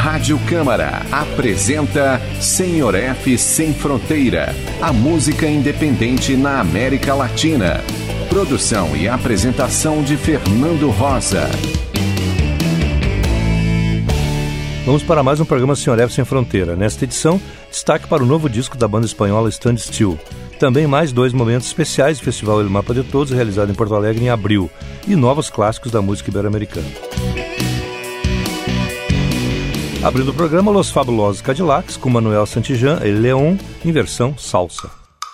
Rádio Câmara apresenta Senhor F Sem Fronteira, a música independente na América Latina. Produção e apresentação de Fernando Rosa. Vamos para mais um programa Senhor F Sem Fronteira. Nesta edição, destaque para o novo disco da banda espanhola Stand Still. Também mais 2 momentos especiais do Festival El Mapa de Todos, realizado em Porto Alegre em abril, e novos clássicos da música ibero-americana. Abrindo o programa, Los Fabulosos Cadillacs, com Manuel Santijan e León, em versão salsa.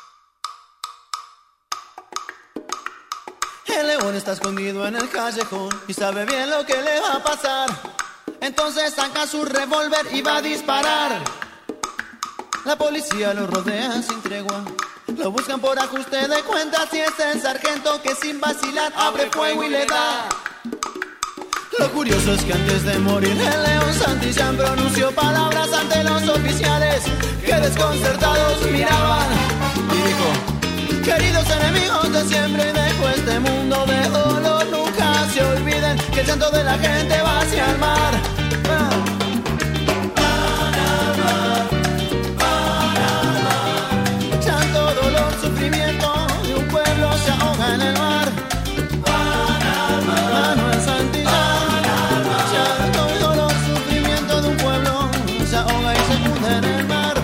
El león está escondido en el callejón y sabe bien lo que le va a pasar. Entonces saca su revólver y va a disparar. La policía lo rodea sin tregua. Lo buscan por ajuste de cuentas y es el sargento que sin vacilar abre fuego y le da. Lo curioso es que antes de morir el león Santillán pronunció palabras ante los oficiales que desconcertados miraban y dijo: queridos enemigos de siempre, y dejó este mundo de dolor. Nunca se olviden que el llanto de la gente va hacia el mar. Llanto, dolor, sufrimiento de un pueblo se ahoga en el mar. Manuel Santillán. Llanto y dolor, sufrimiento de un pueblo se ahoga y se hunde en el mar.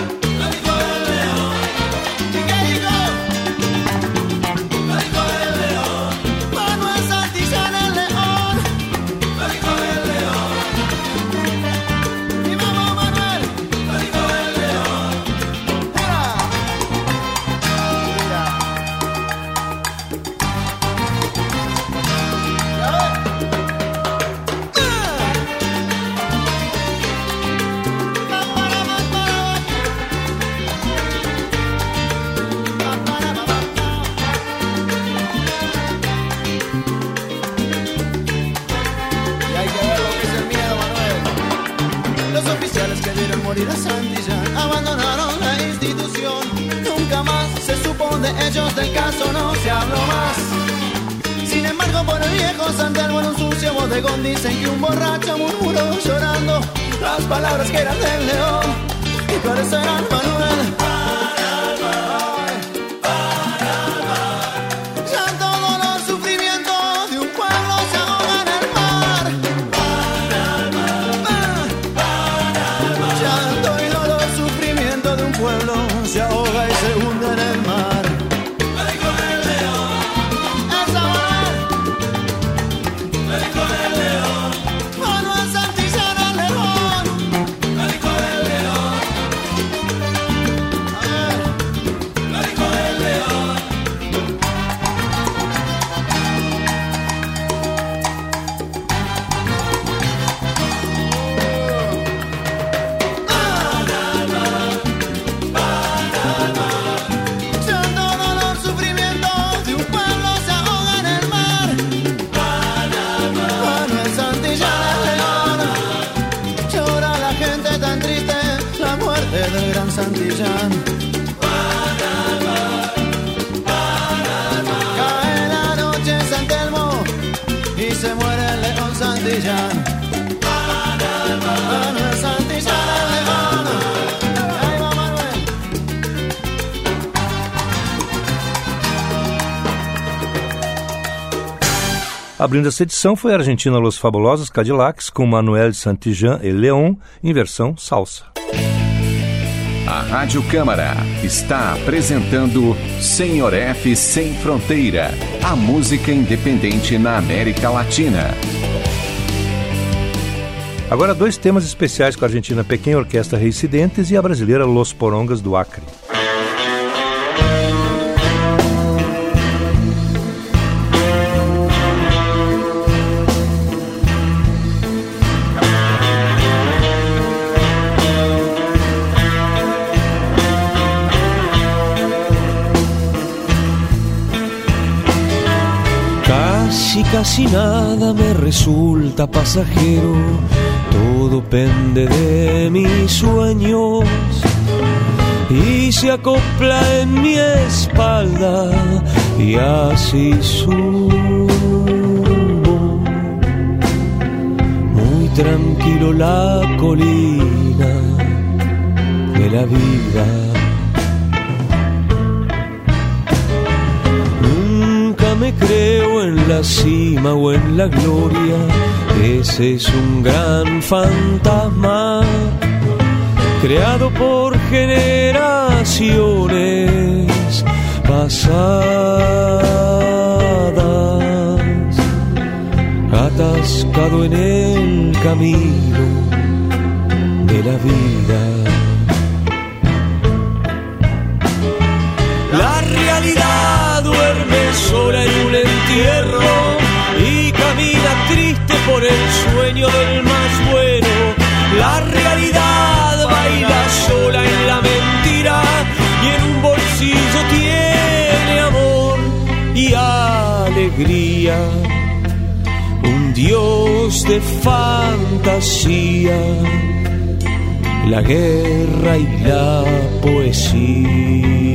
Morir a Santillán, abandonaron la institución. Nunca más se supo de ellos, del caso no se habló más. Sin embargo, por el viejo Santelmo en un sucio bodegón dicen que un borracho murmuró llorando las palabras que eran del león y por eso eran Manuel. Se ahoga y se hunde en el mar. Me dijo el león. Esa me dijo el león. Manuel Santillán el león. Me dijo el león. A ver. Me dijo el león. Del gran Santillán. Cae la noche en San Telmo y se muere el león Santillán. Manuel Santillán el león. Ahí va Manuel. Abrindo essa edição foi a Argentina Los Fabulosos Cadillacs, com Manuel Santijan e León, em versão salsa. A Rádio Câmara está apresentando Senhor F Sem Fronteira, a música independente na América Latina. Agora 2 temas especiais com a Argentina Pequena Orquestra Reincidentes e a brasileira Los Porongas do Acre. Casi nada me resulta pasajero, todo pende de mis sueños y se acopla en mi espalda y así subo. Muy tranquilo la colina de la vida. Nunca me creo en la cima o en la gloria, ese es un gran fantasma creado por generaciones pasadas, atascado en el camino de la vida. La realidad duerme sola en un entierro y camina triste por el sueño del más bueno. La realidad baila sola en la mentira y en un bolsillo tiene amor y alegría. Un dios de fantasía, la guerra y la poesía.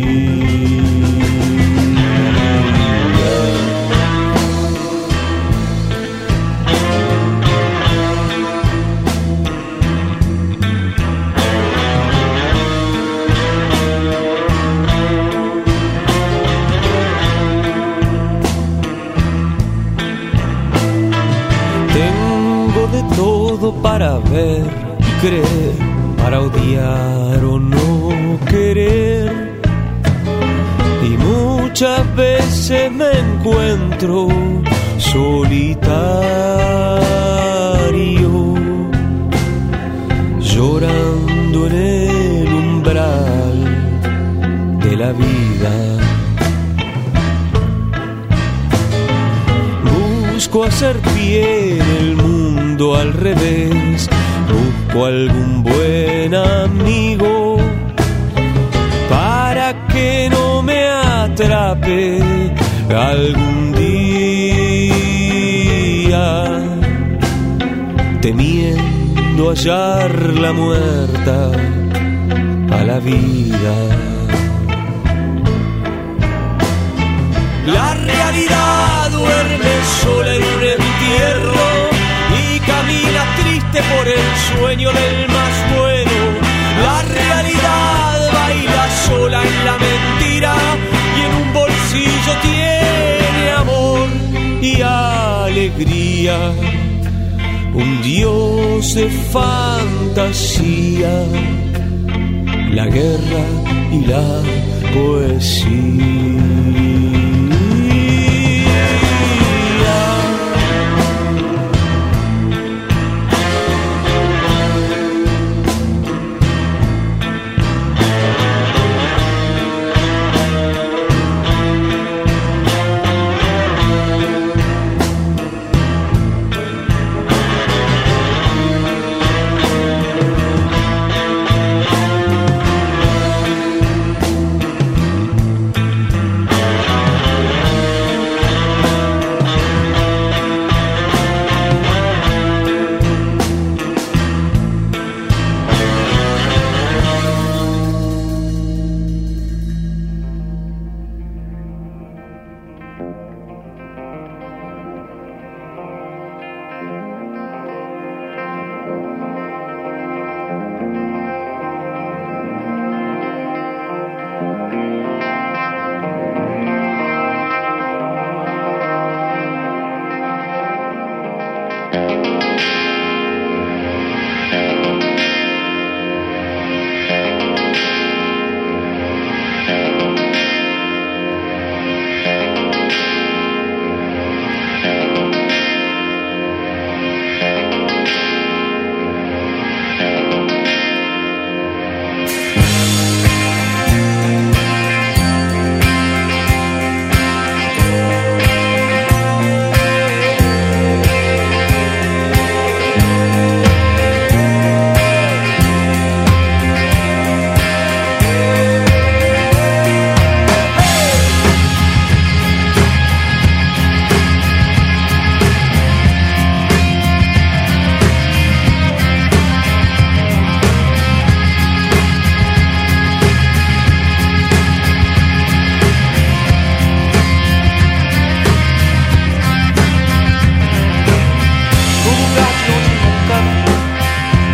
Para ver y creer, para odiar o no querer, y muchas veces me encuentro solitario, llorando en el umbral de la vida. Busco hacer pie en el mundo al revés, busco algún buen amigo para que no me atrape algún día, temiendo hallar la muerta a la vida. La realidad duerme sola en un entierro y camina triste por el sueño del más bueno. La realidad baila sola en la mentira y en un bolsillo tiene amor y alegría. Un dios de fantasía, la guerra y la poesía.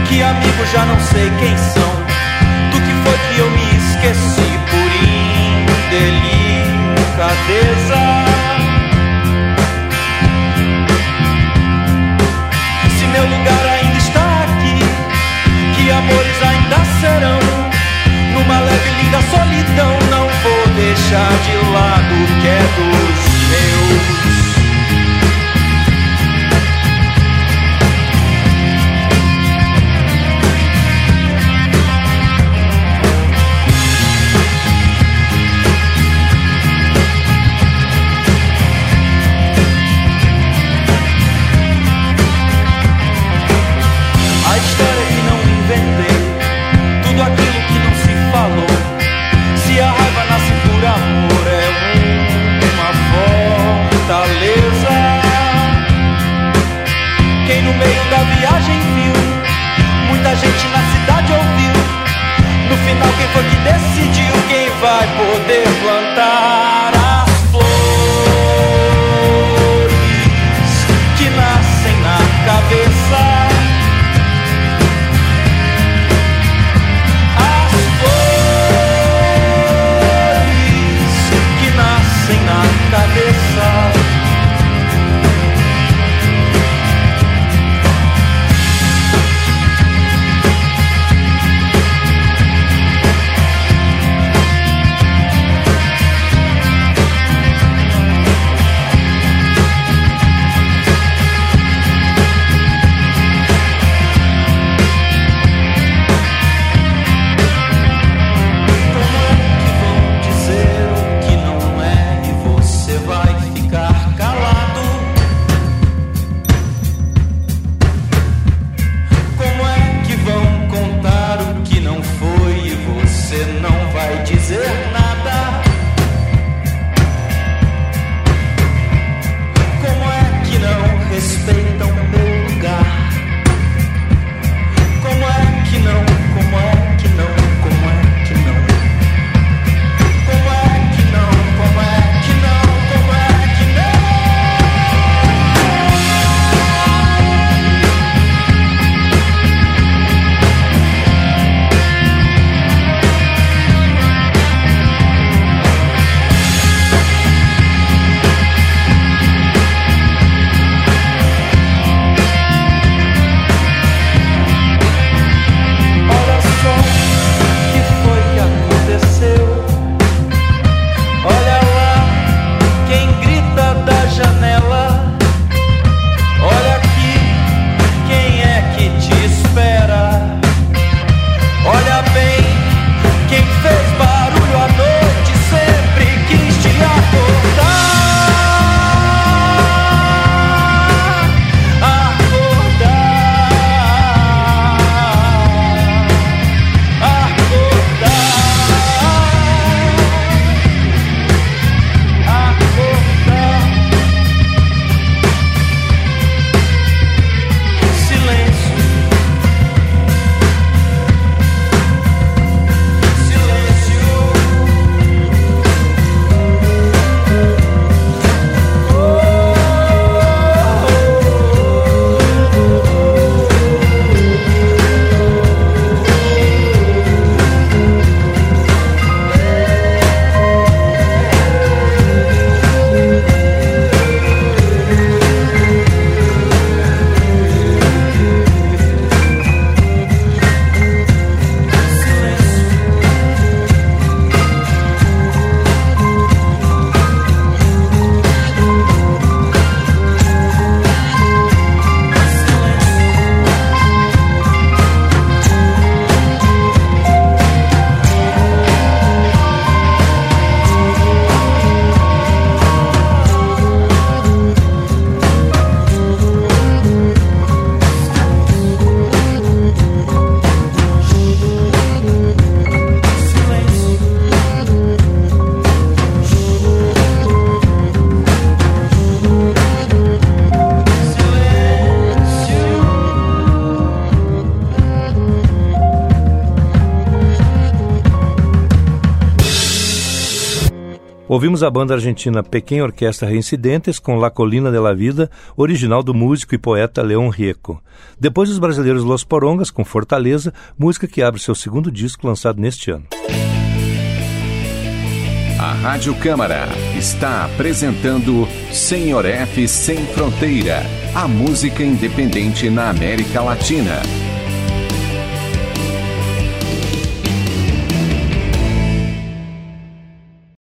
que amigos já não sei quem são. Do que foi que eu me esqueci por indelicadeza? Se meu lugar ainda está aqui, que amores ainda serão. Numa leve e linda solidão, não vou deixar de lado o que é dos meus. A história que não inventei, tudo aquilo que não se falou. Se a raiva nasce por amor, é uma fortaleza. Quem no meio da viagem viu, muita gente na cidade ouviu. No final quem foi que decidiu quem vai poder plantar as flores que nascem na cabeça? Cabeça. Ouvimos a banda argentina Pequena Orquestra Reincidentes com La Colina de la Vida, original do músico e poeta León Gieco. Depois os brasileiros Los Porongas com Fortaleza, música que abre seu segundo disco lançado neste ano. A Rádio Câmara está apresentando Senhor F Sem Fronteira, a música independente na América Latina.